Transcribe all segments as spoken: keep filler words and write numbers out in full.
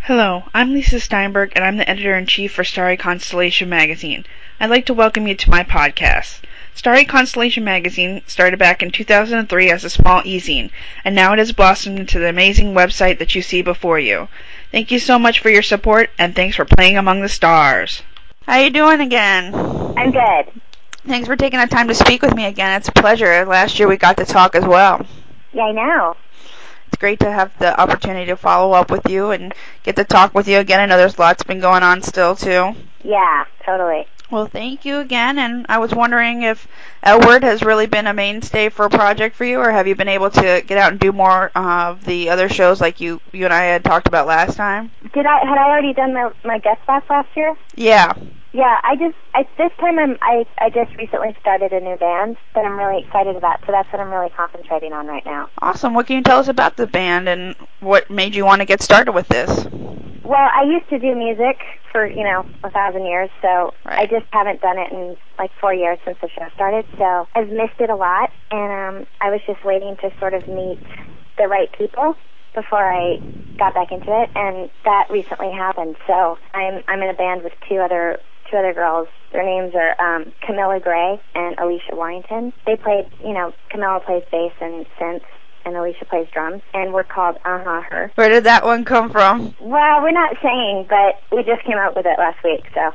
Hello, I'm Lisa Steinberg, and I'm the editor-in-chief for Starry Constellation Magazine. I'd like to welcome you to my podcast. Starry Constellation Magazine started back in two thousand three as a small e-zine, and now it has blossomed into the amazing website that you see before you. Thank you so much for your support, and thanks for playing among the stars. How you doing again? I'm good. Thanks for taking the time to speak with me again. It's a pleasure. Last year we got to talk as well. Yeah, I know. It's great to have the opportunity to follow up with you and get to talk with you again. I know there's lots been going on still, too. Yeah, totally. Well, thank you again, and I was wondering if L Word has really been a mainstay for a project for you, or have you been able to get out and do more of the other shows like you you and I had talked about last time? Did I had I already done my my guest spots last year? Yeah. Yeah, I just I this time I'm I I just recently started a new band that I'm really excited about, so that's what I'm really concentrating on right now. Awesome. What can you tell us about the band and what made you want to get started with this? Well, I used to do music for, you know, a thousand years, so right. I just haven't done it in like four years since the show started, so I've missed it a lot, and um, I was just waiting to sort of meet the right people before I got back into it, and that recently happened. So I'm I'm in a band with two other two other girls. Their names are um, Camilla Gray and Alicia Warrington. They played, you know, Camilla plays bass and synth, and Alicia plays drums, and we're called Uh-huh Her. Where did that one come from? Well, we're not saying, but we just came out with it last week, so.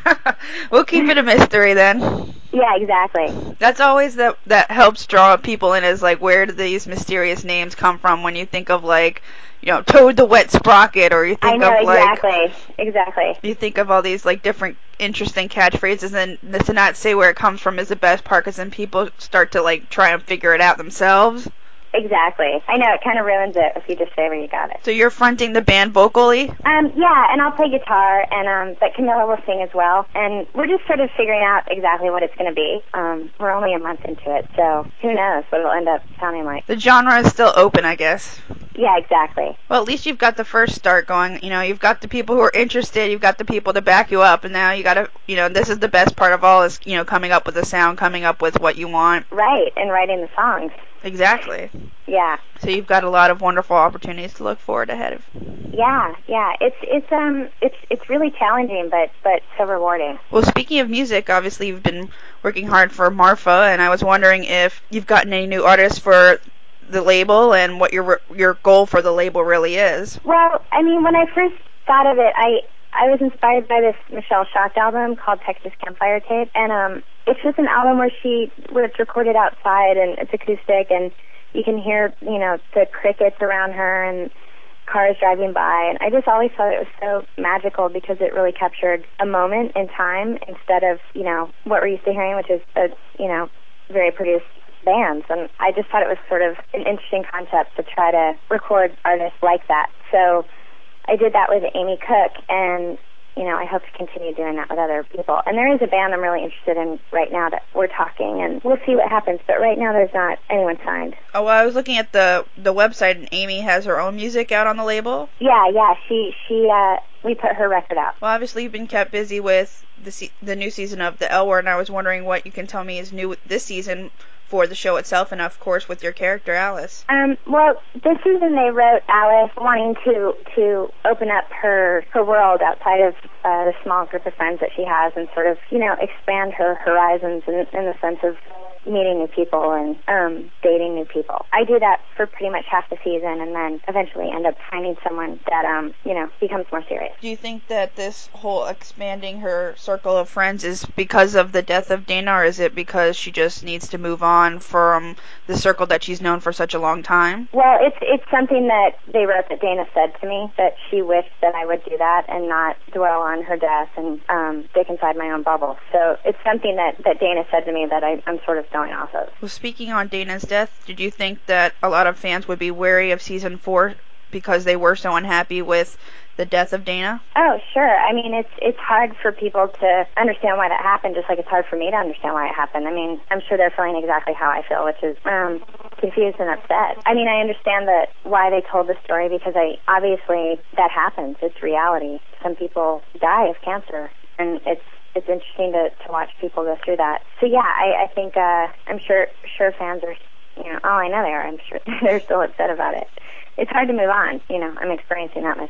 We'll keep it a mystery then. Yeah, exactly. That's always that that helps draw people in, is like, where do these mysterious names come from when you think of, like, you know, Toad the Wet Sprocket, or you think I know, of like exactly, exactly. You think of all these like different interesting catchphrases, and to not say where it comes from is the best part, because then people start to like try and figure it out themselves. Exactly. I know, it kind of ruins it if you just say where you got it. So you're fronting the band vocally? Um, yeah, and I'll play guitar, and um, but Camilla will sing as well. And we're just sort of figuring out exactly what it's going to be. Um, we're only a month into it, so who knows what it'll end up sounding like. The genre is still open, I guess. Yeah, exactly. Well, at least you've got the first start going. You know, you've got the people who are interested, you've got the people to back you up, and now you got to, you know, this is the best part of all, is, you know, coming up with a sound, coming up with what you want. Right, and writing the songs. Exactly. Yeah. So you've got a lot of wonderful opportunities to look forward ahead of. Yeah, yeah. It's it's um it's it's really challenging, but but so rewarding. Well, speaking of music, obviously you've been working hard for Marfa, and I was wondering if you've gotten any new artists for the label and what your your goal for the label really is. Well, I mean, when I first thought of it, I I was inspired by this Michelle Schacht album called Texas Campfire Tape, and um it's just an album where she where it's recorded outside and it's acoustic, and you can hear, you know, the crickets around her and cars driving by, and I just always thought it was so magical because it really captured a moment in time instead of, you know, what we're used to hearing, which is a, you know, very produced bands. And I just thought it was sort of an interesting concept to try to record artists like that. So I did that with Amy Cook, and you know, I hope to continue doing that with other people. And there is a band I'm really interested in right now that we're talking, and we'll see what happens. But right now there's not anyone signed. Oh, well, I was looking at the the website, and Amy has her own music out on the label? Yeah, yeah. She, she, uh, we put her record out. Well, obviously you've been kept busy with the se- the new season of the L Word, and I was wondering what you can tell me is new this season for the show itself, and of course with your character Alice. Um, well, this season they wrote Alice wanting to to open up her her world outside of uh, the small group of friends that she has, and sort of, you know, expand her horizons in, in the sense of meeting new people and um, dating new people. I do that for pretty much half the season, and then eventually end up finding someone that um, you know, becomes more serious. Do you think that this whole expanding her circle of friends is because of the death of Dana, or is it because she just needs to move on from the circle that she's known for such a long time? Well, it's it's something that they wrote that Dana said to me, that she wished that I would do that and not dwell on her death and um, stick inside my own bubble. So it's something that, that Dana said to me that I, I'm sort of going off of. Well, speaking on Dana's death, did you think that a lot of fans would be wary of season four because they were so unhappy with the death of Dana? Oh, sure. I mean, it's it's hard for people to understand why that happened, just like it's hard for me to understand why it happened. I mean, I'm sure they're feeling exactly how I feel, which is um, confused and upset. I mean, I understand that why they told the story, because I obviously that happens. It's reality. Some people die of cancer, and it's it's interesting to, to watch people go through that. So yeah, I, I think uh, I'm sure sure fans are, you know, oh, I know they are. I'm sure they're still upset about it. It's hard to move on. You know, I'm experiencing that myself.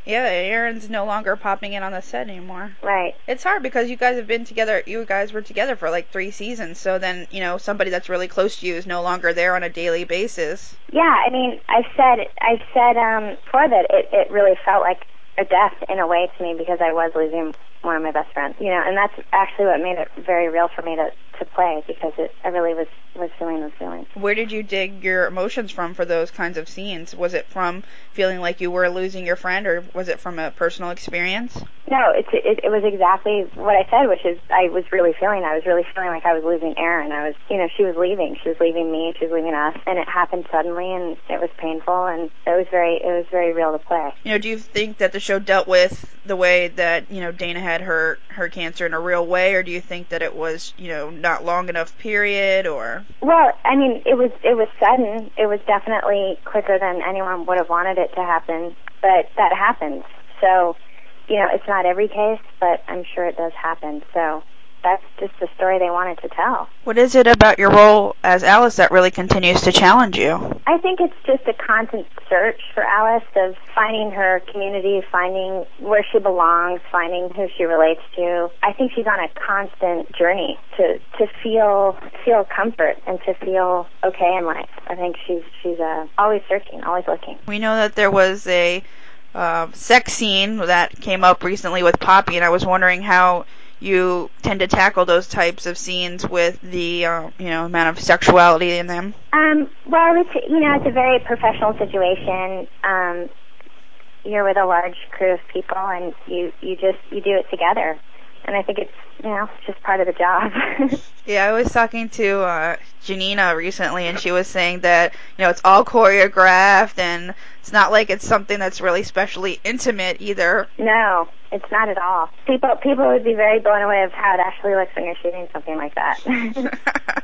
Yeah, Aaron's no longer popping in on the set anymore. Right. It's hard because you guys have been together, you guys were together for like three seasons, so then, you know, somebody that's really close to you is no longer there on a daily basis. Yeah, I mean, I've said, I've said um, before that it, it really felt like a death in a way to me because I was losing one of my best friends, you know, and that's actually what made it very real for me to, to play because it, I really was, was feeling those feelings. Where did you dig your emotions from for those kinds of scenes? Was it from feeling like you were losing your friend, or was it from a personal experience? No, it's, it, it was exactly what I said, which is I was really feeling, I was really feeling like I was losing Erin. I was, you know, she was leaving. She was leaving me, she was leaving us, and it happened suddenly, and it was painful, and it was very, it was very real to play. You know, do you think that the show dealt with the way that, you know, Dana had her, her cancer in a real way, or do you think that it was, you know, not long enough period, or? Well, I mean, it was, it was sudden. It was definitely quicker than anyone would have wanted it to happen, but that happens. So, you know, it's not every case, but I'm sure it does happen. So that's just the story they wanted to tell. What is it about your role as Alice that really continues to challenge you? I think it's just a constant search for Alice of finding her community, finding where she belongs, finding who she relates to. I think she's on a constant journey to, to feel feel comfort and to feel okay in life. I think she's she's uh, always searching, always looking. We know that there was a uh, sex scene that came up recently with Poppy, and I was wondering how you tend to tackle those types of scenes with the uh, you know amount of sexuality in them. Um, well, it's you know it's a very professional situation. Um, you're with a large crew of people, and you you just you do it together. And I think it's, you know, it's just part of the job. Yeah, I was talking to uh, Janina recently, and she was saying that, you know, it's all choreographed, and it's not like it's something that's really specially intimate either. No, it's not at all. People people would be very blown away of how it actually looks when you're shooting something like that.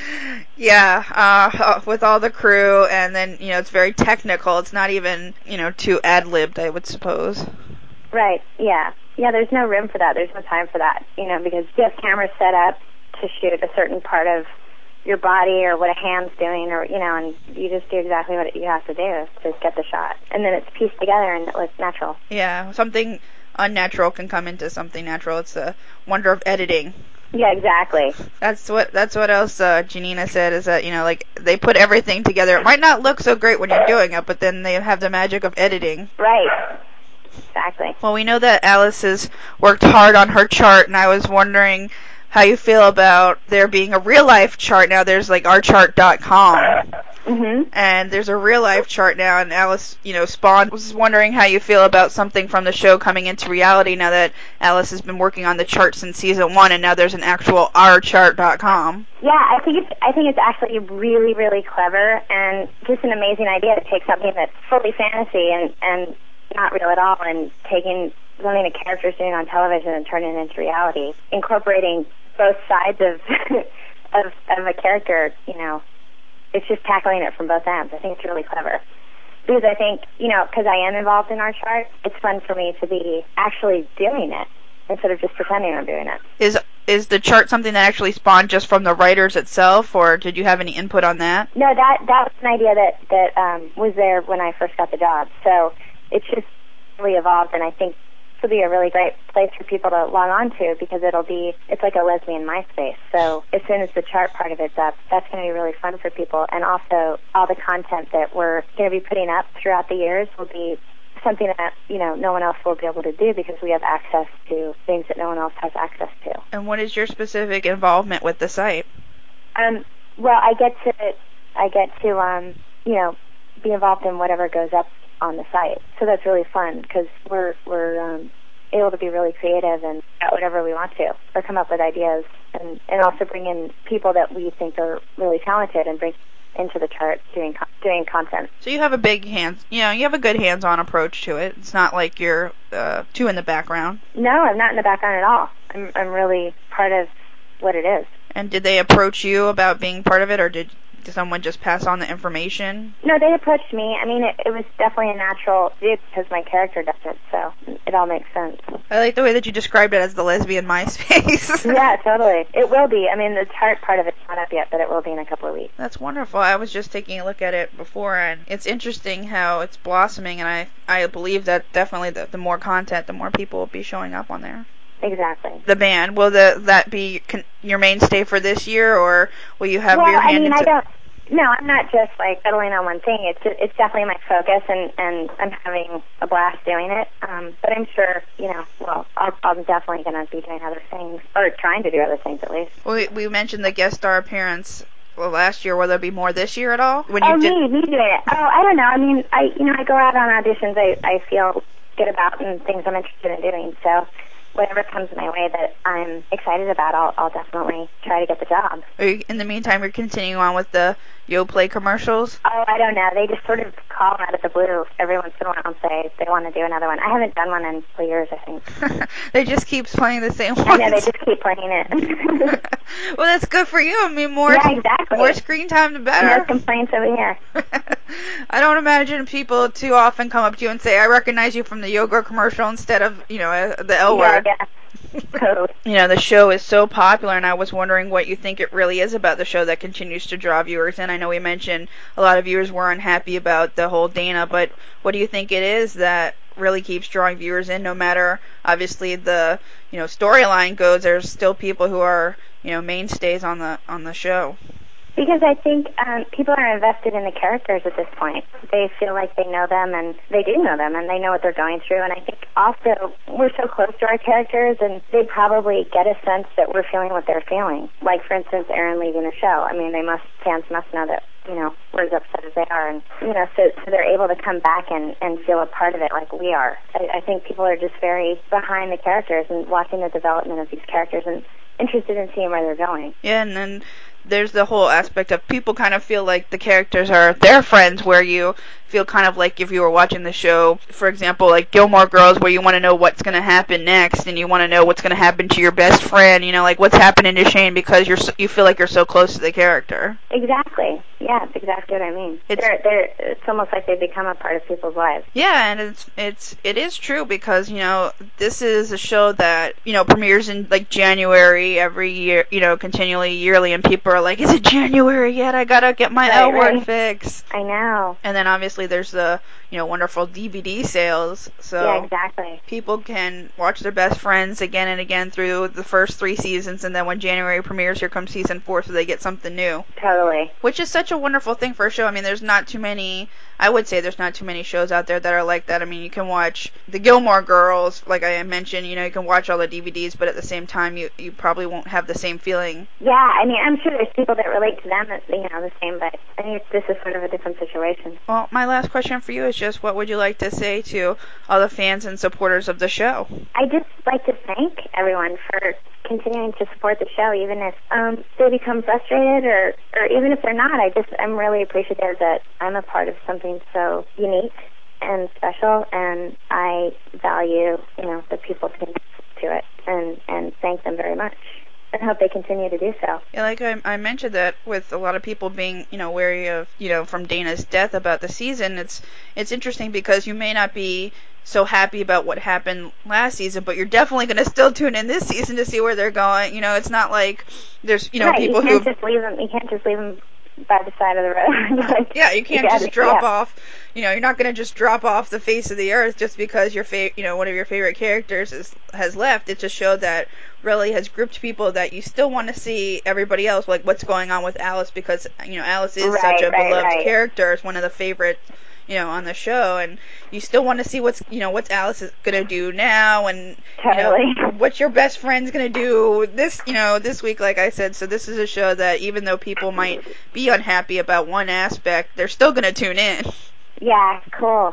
Yeah, uh, with all the crew, and then, you know, it's very technical. It's not even, you know, too ad-libbed, I would suppose. Right, yeah. Yeah, there's no room for that. There's no time for that, you know, because you have cameras set up to shoot a certain part of your body or what a hand's doing, or, you know, and you just do exactly what you have to do to get the shot. And then it's pieced together and it looks natural. Yeah, something unnatural can come into something natural. It's the wonder of editing. Yeah, exactly. That's what that's what else uh, Janina said, is that, you know, like, they put everything together. It might not look so great when you're doing it, but then they have the magic of editing. Right. Exactly. Well, we know that Alice has worked hard on her chart, and I was wondering how you feel about there being a real-life chart now. There's, like, our chart dot com. Mm-hmm. And there's a real-life chart now, and Alice, you know, spawned. I was wondering how you feel about something from the show coming into reality now that Alice has been working on the chart since season one, and now there's an actual our chart dot com. Yeah, I think it's I think it's actually really, really clever and just an amazing idea to take something that's fully fantasy and, and not real at all, and taking something the character's doing on television and turning it into reality, incorporating both sides of of, of a character. You know, it's just tackling it from both ends. I think it's really clever because I think, you know, because I am involved in our chart, it's fun for me to be actually doing it instead of just pretending I'm doing it. Is is the chart something that actually spawned just from the writers itself, or did you have any input on that? No, that that was an idea that that um, was there when I first got the job. So it's just really evolved, and I think this will be a really great place for people to log on to because it'll be, it's like a lesbian MySpace. So as soon as the chart part of it's up, that's going to be really fun for people. And also all the content that we're going to be putting up throughout the years will be something that, you know, no one else will be able to do because we have access to things that no one else has access to. And what is your specific involvement with the site? Um, well, I get to, I get to, um, you know, be involved in whatever goes up on the site. So that's really fun because we're, we're, um, able to be really creative and at whatever we want to, or come up with ideas, and, and also bring in people that we think are really talented and bring into the chart doing doing content. So you have a big hands, you know, you have a good hands-on approach to it. It's not like you're uh, too in the background. No, I'm not in the background at all. I'm I'm really part of what it is. And did they approach you about being part of it, or did did someone just pass on the information? No, they approached me. I mean, it, it was definitely a natural do because my character does it, so it all makes sense. I like the way that you described it as the lesbian MySpace. Yeah, totally. It will be. I mean, the tart part of it's not up yet, but it will be in a couple of weeks. That's wonderful. I was just taking a look at it before, and it's interesting how it's blossoming, and I I believe that definitely the, the more content, the more people will be showing up on there. Exactly. The band, will the, that be con- your mainstay for this year, or will you have well, your hand I mean, into... I don't... No, I'm not just, like, settling on one thing. It's it's definitely my focus, and, and I'm having a blast doing it. Um, but I'm sure, you know, well, I'll, I'm definitely going to be doing other things, or trying to do other things, at least. Well, we, we mentioned the guest star appearance well, last year. Will there be more this year at all? When oh, you did... me, me doing it. Oh, I don't know. I mean, I you know, I go out on auditions I, I feel good about and things I'm interested in doing, so... whatever comes my way that I'm excited about, I'll, I'll definitely try to get the job. Are you, in the meantime, you're continuing on with the Yoplait commercials? Oh, I don't know. They just sort of call out of the blue every once in a while and say they want to do another one. I haven't done one in four years, I think. They just keep playing the same ones. I know, they just keep playing it. Well, that's good for you. I mean, more, yeah, exactly. more screen time, the better. No complaints over here. I don't imagine people too often come up to you and say, I recognize you from the yogurt commercial instead of, you know, uh, the L yeah, word. Yeah. Totally. You know, the show is so popular, and I was wondering what you think it really is about the show that continues to draw viewers in. I know we mentioned a lot of viewers were unhappy about the whole Dana, but what do you think it is that really keeps drawing viewers in? No matter, obviously, the, you know, storyline goes, there's still people who are, you know, mainstays on the on the show. Because I think um, people are invested in the characters at this point. They feel like they know them, and they do know them, and they know what they're going through. And I think also we're so close to our characters, and they probably get a sense that we're feeling what they're feeling. Like, for instance, Aaron leaving the show. I mean, they must fans must know that, you know, we're as upset as they are, and you know, so, so they're able to come back and, and feel a part of it like we are. I, I think people are just very behind the characters and watching the development of these characters and interested in seeing where they're going. Yeah, and then there's the whole aspect of people kind of feel like the characters are their friends, where you feel kind of like if you were watching the show, for example, like Gilmore Girls, where you want to know what's going to happen next, and you want to know what's going to happen to your best friend, you know, like what's happening to Shane, because you're so, you feel like you're so close to the character. Exactly. Yeah, that's exactly what I mean. It's, they're, they're, it's almost like they become a part of people's lives. Yeah, and it's it's it is true, because, you know, this is a show that, you know, premieres in like January every year, you know, continually, yearly, and people are like, is it January yet? I gotta get my right, L word right. fix. I know. And then obviously there's the, you know, wonderful D V D sales, so yeah, exactly. people can watch their best friends again and again through the first three seasons, and then when January premieres, here comes season four, so they get something new. Totally. Which is such a wonderful thing for a show. I mean, there's not too many, I would say there's not too many shows out there that are like that. I mean, you can watch the Gilmore Girls, like I mentioned, you know, you can watch all the D V Ds, but at the same time, you, you probably won't have the same feeling. Yeah, I mean, I'm sure there's people that relate to them, that, you know, the same, but I think this is sort of a different situation. Well, my last question for you is just, what would you like to say to all the fans and supporters of the show? I'd just like to thank everyone for continuing to support the show, even if um, they become frustrated, or, or even if they're not. I just, I'm really appreciative that I'm a part of something so unique and special, and I value, you know, the people who connect to it, and, and thank them very much. And hope they continue to do so. Yeah, like I, I mentioned that with a lot of people being, you know, wary of, you know, from Dana's death about the season, it's it's interesting because you may not be so happy about what happened last season, but you're definitely going to still tune in this season to see where they're going. You know, it's not like there's, you know, right, people you who can't just leave them. You can't just leave them by the side of the road. like, yeah, you can't you just gotta, drop yeah. off. You know, you're not going to just drop off the face of the earth just because your fa- you know, one of your favorite characters is, has left. It's a show that really has grouped people that you still want to see everybody else, like what's going on with Alice, because, you know, Alice is right, such a right, beloved right. character. It's one of the favorite, you know, on the show, and you still want to see what's, you know, what's Alice is going to do now, and, totally. you know, what your best friend's going to do this, you know, this week, like I said. So this is a show that even though people might be unhappy about one aspect, they're still going to tune in. Yeah, cool.